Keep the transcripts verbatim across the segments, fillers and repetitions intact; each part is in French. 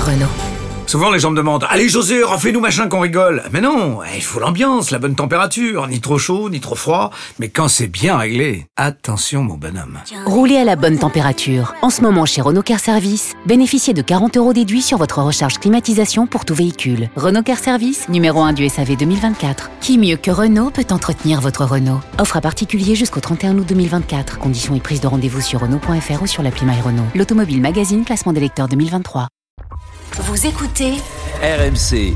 Renault. Souvent les gens me demandent « Allez José, refais-nous machin qu'on rigole !» Mais non, il faut l'ambiance, la bonne température, ni trop chaud, ni trop froid. Mais quand c'est bien réglé, attention mon bonhomme. Roulez à la bonne température. En ce moment chez Renault Car Service, bénéficiez de quarante euros déduits sur votre recharge climatisation pour tout véhicule. Renault Car Service, numéro un du S A V deux mille vingt-quatre. Qui mieux que Renault peut entretenir votre Renault? Offre à particulier jusqu'au trente et un août deux mille vingt-quatre. Conditions et prise de rendez-vous sur Renault point F R ou sur l'appli My Renault. L'Automobile Magazine, classement des lecteurs deux mille vingt-trois. Vous écoutez R M C.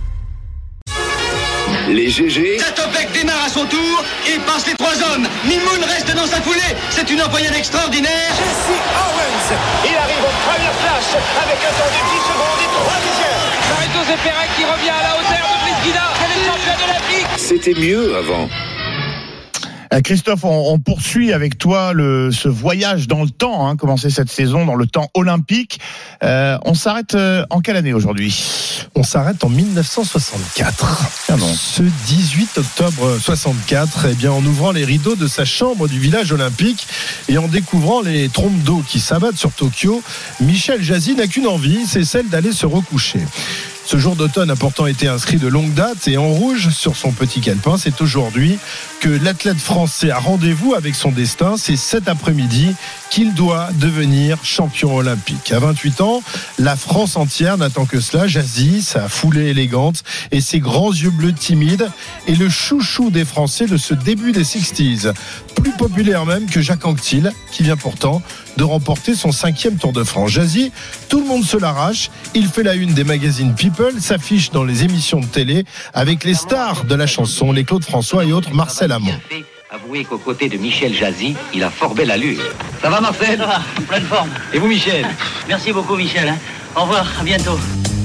Les G G. Zatopek démarre à son tour et passe les trois hommes. Mimoun reste dans sa foulée. C'est une envoyade extraordinaire. Jesse Owens. Il arrive en première place avec un temps de dix secondes et trois dixièmes. Barreto Zepérec qui revient à la hauteur de Brisguida. C'est le champion olympique. C'était mieux avant. Christophe, on, on poursuit avec toi le, ce voyage dans le temps, hein, commencer cette saison dans le temps olympique. Euh, on s'arrête euh, en quelle année aujourd'hui ? On s'arrête en dix-neuf cent soixante-quatre. Ah bon. Ce dix-huit octobre soixante-quatre, eh bien, en ouvrant les rideaux de sa chambre du village olympique et en découvrant les trompes d'eau qui s'abattent sur Tokyo, Michel Jazzy n'a qu'une envie, c'est celle d'aller se recoucher. Ce jour d'automne a pourtant été inscrit de longue date et en rouge sur son petit calepin. C'est aujourd'hui que l'athlète français a rendez-vous avec son destin. C'est cet après-midi qu'il doit devenir champion olympique. À vingt-huit ans, la France entière n'attend que cela. Jazzy, sa foulée élégante et ses grands yeux bleus timides est le chouchou des Français de ce début des sixties. Plus populaire même que Jacques Anquetil, qui vient pourtant de remporter son cinquième Tour de France. Jazzy, tout le monde se l'arrache. Il fait la une des magazines People, s'affiche dans les émissions de télé avec les stars de la chanson, les Claude François et autres, Marcel Amont. Avouez qu'aux côtés de Michel Jazzy, il a fort belle allure. Ça va Marcel ? Ça va, en pleine forme. Et vous Michel ? Merci beaucoup Michel. Hein. Au revoir, à bientôt.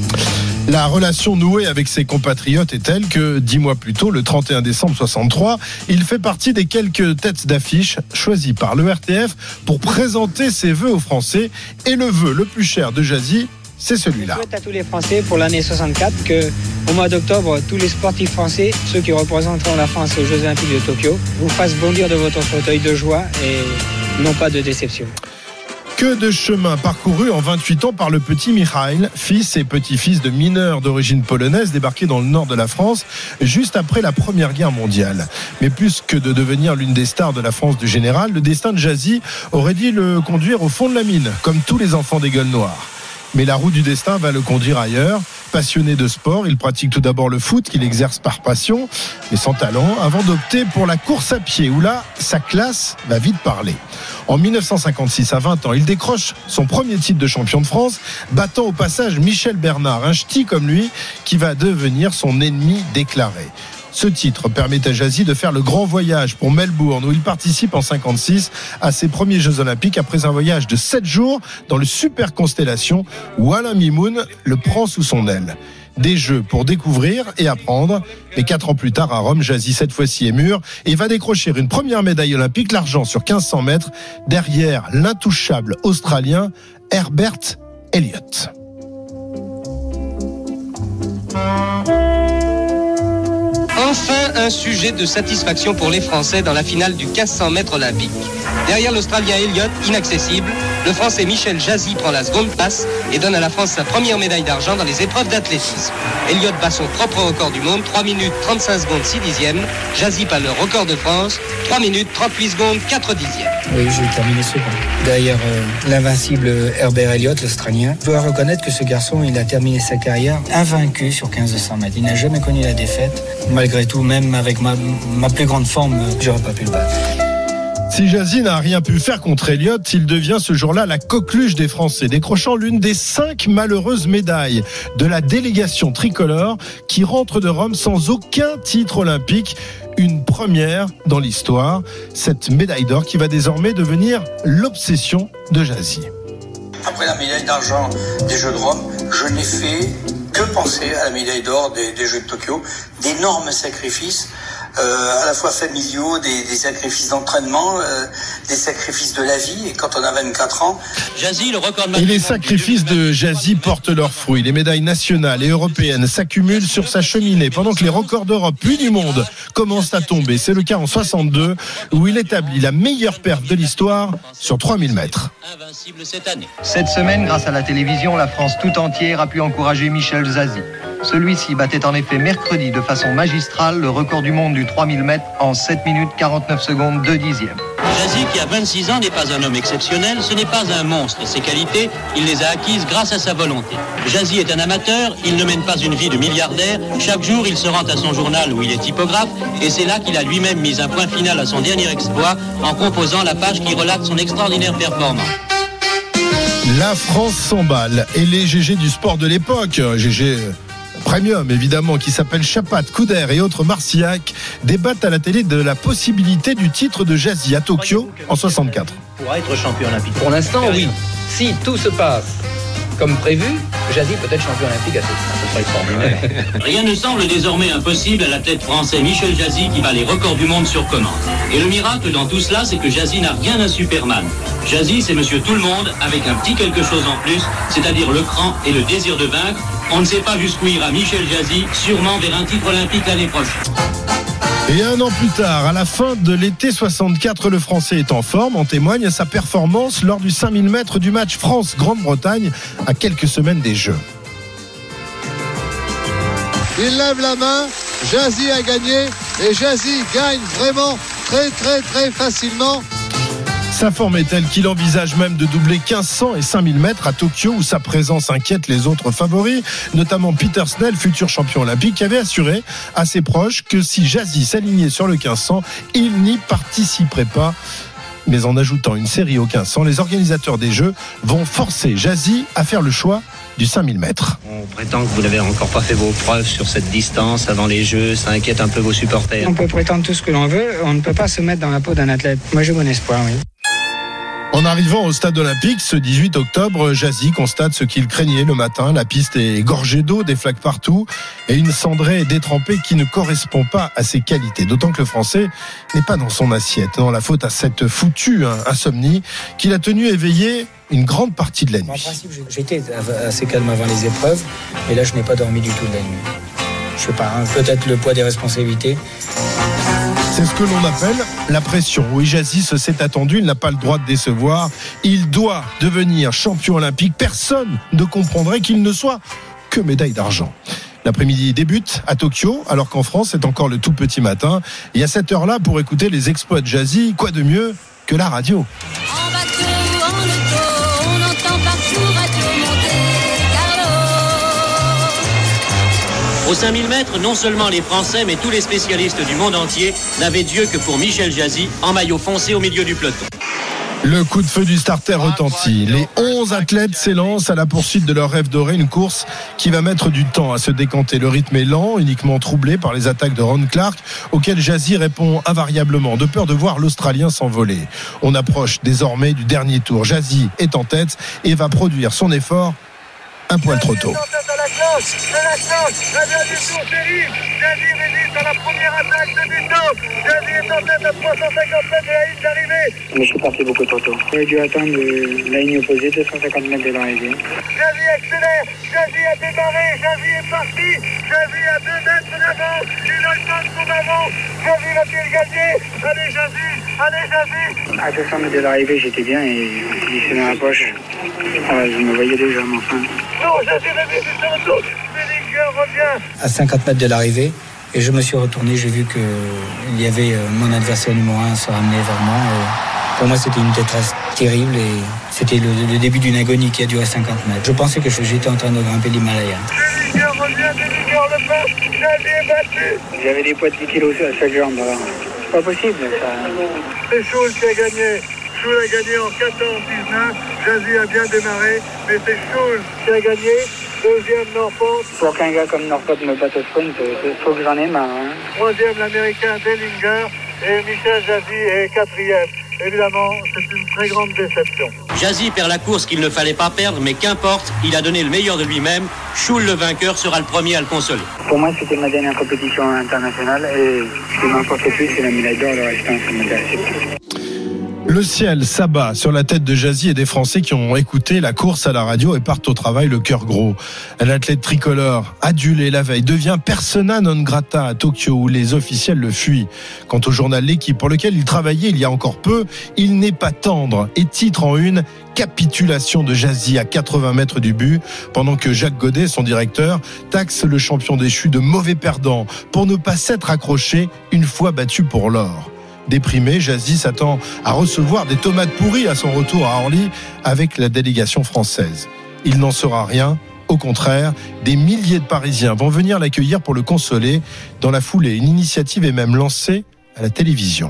La relation nouée avec ses compatriotes est telle que, dix mois plus tôt, le trente et un décembre soixante-trois, il fait partie des quelques têtes d'affiche choisies par le R T F pour présenter ses vœux aux Français. Et le vœu le plus cher de Jazzy, c'est celui-là. Je souhaite à tous les Français pour l'année soixante-quatre que, au mois d'octobre, tous les sportifs français, ceux qui représenteront la France aux Jeux Olympiques de Tokyo, vous fassent bondir de votre fauteuil de joie et non pas de déception. Que de chemin parcouru en vingt-huit ans par le petit Mikhail, fils et petit-fils de mineurs d'origine polonaise débarqués dans le nord de la France juste après la Première Guerre mondiale. Mais plus que de devenir l'une des stars de la France du général, le destin de Jazzy aurait dû le conduire au fond de la mine, comme tous les enfants des gueules noires. Mais la roue du destin va le conduire ailleurs. Passionné de sport, il pratique tout d'abord le foot qu'il exerce par passion, mais sans talent, avant d'opter pour la course à pied, où là, sa classe va vite parler. En dix-neuf cent cinquante-six, à vingt ans, il décroche son premier titre de champion de France, battant au passage Michel Bernard, un ch'ti comme lui, qui va devenir son ennemi déclaré. Ce titre permet à Jazzy de faire le grand voyage pour Melbourne, où il participe en cinquante-six à ses premiers Jeux Olympiques après un voyage de sept jours dans le Super Constellation où Alain Mimoun le prend sous son aile. Des Jeux pour découvrir et apprendre. Mais quatre ans plus tard à Rome, Jazzy cette fois-ci est mûr et va décrocher une première médaille olympique, l'argent sur quinze cents mètres, derrière l'intouchable Australien Herbert Elliott. Enfin, un sujet de satisfaction pour les Français dans la finale du quinze cents mètres olympique. Derrière l'Australien Elliott, inaccessible, le Français Michel Jazzy prend la seconde place et donne à la France sa première médaille d'argent dans les épreuves d'athlétisme. Elliott bat son propre record du monde, trois minutes trente-cinq secondes six dixièmes. Jazzy bat le record de France, trois minutes trente-huit secondes quatre dixièmes. Oui, j'ai terminé second. Derrière euh, l'invincible Herbert Elliott, l'Australien. Je dois reconnaître que ce garçon, il a terminé sa carrière invaincu sur quinze cents mètres. Il n'a jamais connu la défaite. Malgré tout, même avec ma, ma plus grande forme, j'aurais pas pu le battre. Si Jazzy n'a rien pu faire contre Elliott, il devient ce jour-là la coqueluche des Français, décrochant l'une des cinq malheureuses médailles de la délégation tricolore qui rentre de Rome sans aucun titre olympique. Une première dans l'histoire, cette médaille d'or qui va désormais devenir l'obsession de Jazzy. Après la médaille d'argent des Jeux de Rome, je n'ai fait que penser à la médaille d'or des, des Jeux de Tokyo, d'énormes sacrifices euh, à la fois familiaux, des, des sacrifices d'entraînement, euh, des sacrifices de la vie. Et quand on a vingt-quatre ans... Jazzy, le record Et les sacrifices de Jazzy portent leurs fruits. Les médailles nationales et européennes s'accumulent sur sa cheminée pendant que les records d'Europe puis du monde commencent à tomber. C'est le cas en soixante-deux où il établit la meilleure perf de l'histoire sur trois mille mètres. Cette semaine, grâce à la télévision, la France tout entière a pu encourager Michel Jazzy. Celui-ci battait en effet mercredi de façon magistrale le record du monde du trois mille mètres en sept minutes quarante-neuf secondes deux dixièmes. Jazzy, qui a vingt-six ans, n'est pas un homme exceptionnel, ce n'est pas un monstre. Ses qualités, il les a acquises grâce à sa volonté. Jazzy est un amateur, il ne mène pas une vie de milliardaire. Chaque jour, il se rend à son journal où il est typographe, et c'est là qu'il a lui-même mis un point final à son dernier exploit en composant la page qui relate son extraordinaire performance. La France s'emballe et les G G du sport de l'époque, G G Premium évidemment, qui s'appelle Chapat, Couder et autres Marcillac, débattent à la télé de la possibilité du titre de Jazzy à Tokyo en soixante-quatre. Pour être champion olympique. Pour l'instant, oui. Si tout se passe comme prévu, Jazzy peut être champion olympique à Tokyo. Ce serait extraordinaire. Rien ne semble désormais impossible à l'athlète français Michel Jazzy qui bat les records du monde sur commande. Et le miracle dans tout cela, c'est que Jazzy n'a rien d'un Superman. Jazzy, c'est monsieur tout le monde avec un petit quelque chose en plus, c'est-à-dire le cran et le désir de vaincre. On ne sait pas jusqu'où ira Michel Jazzy, sûrement vers un titre olympique l'année prochaine. Et un an plus tard, à la fin de l'été soixante-quatre, le Français est en forme. En témoigne sa performance lors du cinq mille mètres du match France-Grande-Bretagne à quelques semaines des Jeux. Il lève la main, Jazzy a gagné et Jazzy gagne vraiment très très très facilement. Sa forme est telle qu'il envisage même de doubler quinze cents et cinq mille mètres à Tokyo où sa présence inquiète les autres favoris, notamment Peter Snell, futur champion olympique, qui avait assuré à ses proches que si Jazzy s'alignait sur le quinze cents, il n'y participerait pas. Mais en ajoutant une série au quinze cents, les organisateurs des Jeux vont forcer Jazzy à faire le choix du cinq mille mètres. On prétend que vous n'avez encore pas fait vos preuves sur cette distance avant les Jeux, ça inquiète un peu vos supporters. On peut prétendre tout ce que l'on veut, on ne peut pas se mettre dans la peau d'un athlète. Moi j'ai bon espoir, oui. En arrivant au stade olympique ce dix-huit octobre, Jazzy constate ce qu'il craignait le matin. La piste est gorgée d'eau, des flaques partout et une cendrée détrempée qui ne correspond pas à ses qualités. D'autant que le Français n'est pas dans son assiette. Non, la faute à cette foutue hein, insomnie qui l'a tenu éveillé une grande partie de la nuit. En principe, j'étais assez calme avant les épreuves, mais là je n'ai pas dormi du tout de la nuit. Je sais pas, hein, peut-être le poids des responsabilités. C'est ce que l'on appelle la pression. Oui, Jazzy se s'est attendu, il n'a pas le droit de décevoir. Il doit devenir champion olympique. Personne ne comprendrait qu'il ne soit que médaille d'argent. L'après-midi débute à Tokyo, alors qu'en France, c'est encore le tout petit matin. Et à cette heure-là, pour écouter les exploits de Jazzy, quoi de mieux que la radio ? En bateau, en auto, on entend partout Radio Monte Carlo. Au cinq mille mètres, non seulement les Français, mais tous les spécialistes du monde entier n'avaient Dieu que pour Michel Jazzy, en maillot foncé au milieu du peloton. Le coup de feu du starter retentit. Les onze athlètes s'élancent à la poursuite de leur rêve doré, une course qui va mettre du temps à se décanter. Le rythme est lent, uniquement troublé par les attaques de Ron Clark, auxquelles Jazzy répond invariablement, de peur de voir l'Australien s'envoler. On approche désormais du dernier tour. Jazzy est en tête et va produire son effort un poil trop tôt. Mais je suis parti beaucoup trop tôt. J'aurais dû attendre la ligne opposée, deux cent cinquante mètres de l'arrivée. Jazzy accélère, Jazzy a démarré, Jazzy est parti, Jazzy a deux mètres d'avant, il a le temps de son avant, Jazzy va-t-il gagner? Allez Jazzy, allez Jazzy. À deux cents mètres de l'arrivée, j'étais bien et je me suis dit c'est dans la poche. Ah, je me voyais déjà, mais enfin. Non, Jazzy revient sur le dos, Bellinger revient. À cinquante mètres de l'arrivée, et je me suis retourné, j'ai vu qu'il y avait mon adversaire numéro un se ramener vers moi. Et pour moi, c'était une détresse terrible et c'était le, le début d'une agonie qui a duré cinquante mètres. Je pensais que j'étais en train de grimper l'Himalaya. Bellinger revient, Bellinger le passe, Jazzy est battu. J'avais des poids de dix kilos à chaque jambe. Alors. C'est pas possible, ça. C'est Schulz qui a gagné. Schulz a gagné en quatorze dix-neuf. Jazzy a bien démarré, mais c'est Schulz qui a gagné. Deuxième Norfolk. Pour qu'un gars comme Norfolk me batte au sprint, il faut que j'en ai marre. Hein. Troisième l'Américain Bellinger et Michel Jazzy est quatrième. évidemment, c'est une très grande déception. Jazzy perd la course qu'il ne fallait pas perdre, mais qu'importe, il a donné le meilleur de lui-même. Choul, le vainqueur, sera le premier à le consoler. Pour moi, c'était ma dernière compétition internationale et ce qui m'importe le plus, c'est la médaille d'or. Le restant, ça m'intéresse pas. Le ciel s'abat sur la tête de Jazzy et des Français qui ont écouté la course à la radio et partent au travail le cœur gros. L'athlète tricolore, adulé la veille, devient persona non grata à Tokyo où les officiels le fuient. Quant au journal L'Équipe pour lequel il travaillait il y a encore peu, il n'est pas tendre et titre en une capitulation de Jazzy à quatre-vingts mètres du but pendant que Jacques Godet, son directeur, taxe le champion déchu de mauvais perdant pour ne pas s'être accroché une fois battu pour l'or. Déprimé, Jazzy s'attend à recevoir des tomates pourries à son retour à Orly avec la délégation française. Il n'en sera rien. Au contraire, des milliers de Parisiens vont venir l'accueillir pour le consoler. Dans la foulée, une initiative est même lancée à la télévision.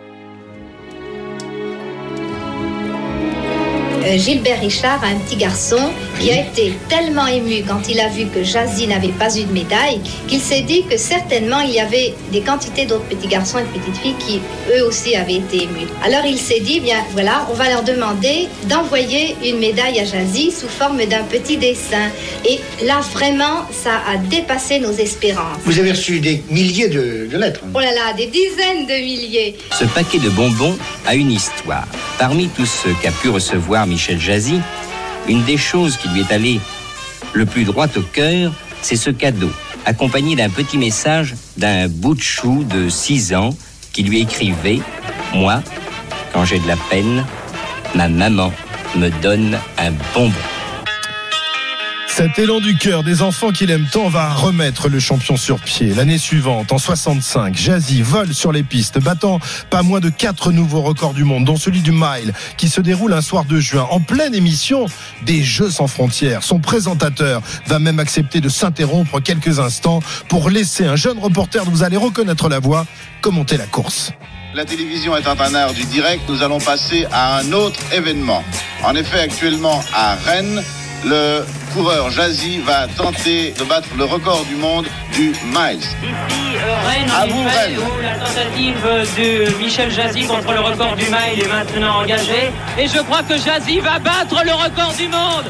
Gilbert Richard a un petit garçon qui a été tellement ému quand il a vu que Jazzy n'avait pas eu de médaille qu'il s'est dit que certainement il y avait des quantités d'autres petits garçons et de petites filles qui eux aussi avaient été émus. Alors il s'est dit, bien voilà, on va leur demander d'envoyer une médaille à Jazzy sous forme d'un petit dessin. Et là vraiment, ça a dépassé nos espérances. Vous avez reçu des milliers de, de lettres. Oh là là, des dizaines de milliers. Ce paquet de bonbons a une histoire. Parmi tous ceux qu'a pu recevoir Michel Jazzy, une des choses qui lui est allée le plus droit au cœur, c'est ce cadeau, accompagné d'un petit message d'un bout de chou de six ans qui lui écrivait « Moi, quand j'ai de la peine, ma maman me donne un bonbon ». Cet élan du cœur des enfants qu'il aime tant va remettre le champion sur pied. L'année suivante, en soixante-cinq, Jazzy vole sur les pistes, battant pas moins de quatre nouveaux records du monde, dont celui du mile, qui se déroule un soir de juin, en pleine émission des Jeux sans frontières. Son présentateur va même accepter de s'interrompre quelques instants pour laisser un jeune reporter dont vous allez reconnaître la voix commenter la course. La télévision étant un art du direct, nous allons passer à un autre événement. En effet, actuellement à Rennes, le coureur Jazzy va tenter de battre le record du monde du miles. Ici, euh, Rennes, à vous, Rennes. Où la tentative de Michel Jazzy contre le record du mile est maintenant engagée. Et je crois que Jazzy va battre le record du monde.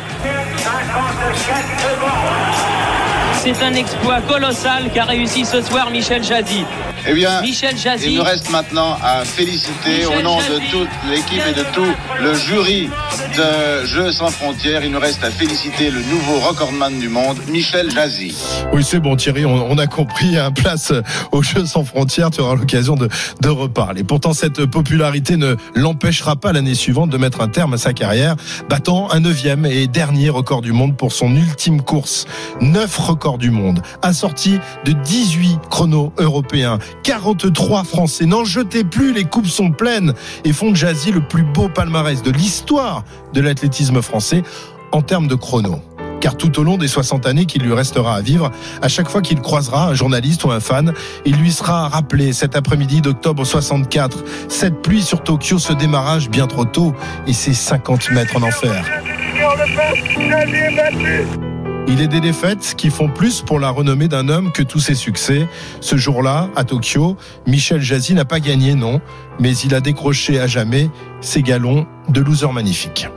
C'est un exploit colossal qu'a réussi ce soir Michel Jazzy. Eh bien, Michel Jazzy, il nous reste maintenant à féliciter Michel au nom Jazzy, de toute l'équipe et de tout le jury de Jeux sans frontières, il nous reste à féliciter le nouveau recordman du monde, Michel Jazzy. Oui, c'est bon Thierry, on, on a compris, un place aux Jeux sans frontières, tu auras l'occasion de, de reparler. Pourtant, cette popularité ne l'empêchera pas l'année suivante de mettre un terme à sa carrière, battant un neuvième et dernier record du monde pour son ultime course. Neuf records du monde, assorti de dix-huit chronos européens. quarante-trois Français, n'en jetez plus, les coupes sont pleines et font de Jazzy le plus beau palmarès de l'histoire de l'athlétisme français en termes de chrono. Car tout au long des soixante années qu'il lui restera à vivre, à chaque fois qu'il croisera un journaliste ou un fan, il lui sera rappelé cet après-midi d'octobre soixante-quatre, cette pluie sur Tokyo, ce démarrage bien trop tôt et ses cinquante mètres en enfer. Il est des défaites qui font plus pour la renommée d'un homme que tous ses succès. Ce jour-là, à Tokyo, Michel Jazzy n'a pas gagné, non, mais il a décroché à jamais ses galons de loser magnifique.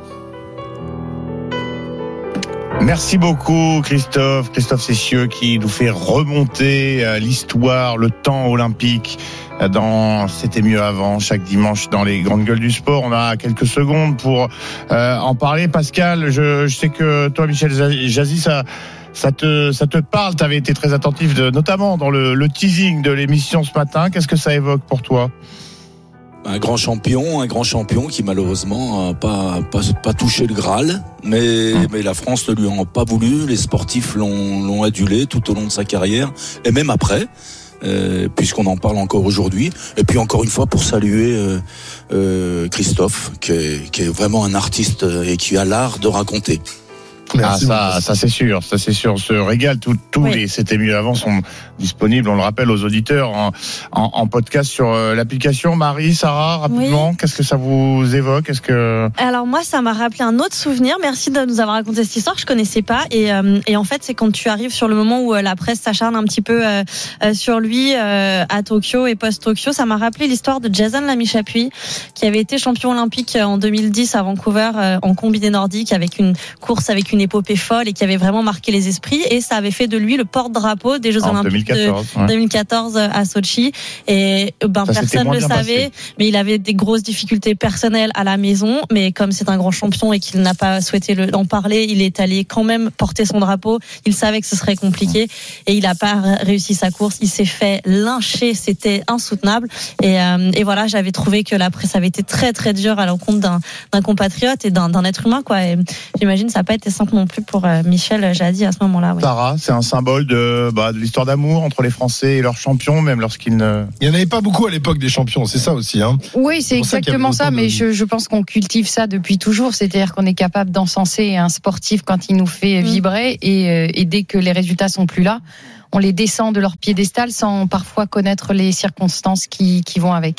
Merci beaucoup Christophe, Christophe Cessieux qui nous fait remonter l'histoire, le temps olympique dans C'était mieux avant, chaque dimanche dans les grandes gueules du sport. On a quelques secondes pour euh, en parler. Pascal, je, je sais que toi Michel Jazzy, ça, ça, te, ça te parle, tu avais été très attentif de, notamment dans le, le teasing de l'émission ce matin. Qu'est-ce que ça évoque pour toi ? Un grand champion, un grand champion qui malheureusement n'a pas, pas, pas touché le Graal, mais, mais la France ne lui en a pas voulu, les sportifs l'ont, l'ont adulé tout au long de sa carrière, et même après, euh, puisqu'on en parle encore aujourd'hui. Et puis encore une fois pour saluer euh, euh, Christophe, qui est, qui est vraiment un artiste et qui a l'art de raconter. Ah, ça, ça c'est sûr, ça c'est sûr. On se régale. Tous tous oui. les C'était mieux avant sont disponibles, on le rappelle aux auditeurs, en, en, en podcast sur euh, l'application. Marie, Sarah, rapidement, oui. qu'est-ce que ça vous évoque? Est-ce que... Alors moi, ça m'a rappelé un autre souvenir. Merci de nous avoir raconté cette histoire, je connaissais pas. Et, euh, et en fait, c'est quand tu arrives sur le moment où euh, la presse s'acharne un petit peu euh, euh, sur lui euh, à Tokyo et post-Tokyo. Ça m'a rappelé l'histoire de Jason Lamy-Chapuis, qui avait été champion olympique en deux mille dix à Vancouver euh, en combiné nordique, avec une course avec une épopée folle et qui avait vraiment marqué les esprits, et ça avait fait de lui le porte-drapeau des Jeux en Olympiques deux mille quatorze, de ouais. deux mille quatorze à Sochi. Et ben ça, personne ne le savait, passé. Mais il avait des grosses difficultés personnelles à la maison, mais comme c'est un grand champion et qu'il n'a pas souhaité le, en parler, il est allé quand même porter son drapeau. Il savait que ce serait compliqué et il n'a pas réussi sa course. Il s'est fait lyncher, c'était insoutenable. Et, euh, et voilà, j'avais trouvé que la presse avait été très très dure à l'encontre d'un, d'un compatriote et d'un, d'un être humain, quoi. Et j'imagine que ça n'a pas été simple non plus pour Michel Jazzy à ce moment-là. Oui. Sarah, c'est un symbole de, bah, de l'histoire d'amour entre les Français et leurs champions, même lorsqu'ils ne... Il n'y en avait pas beaucoup à l'époque des champions, c'est ça aussi. Hein. Oui, c'est, c'est exactement ça, mais de... je, je pense qu'on cultive ça depuis toujours, c'est-à-dire qu'on est capable d'encenser un sportif quand il nous fait vibrer, et, et dès que les résultats sont plus là, on les descend de leur piédestal sans parfois connaître les circonstances qui, qui vont avec.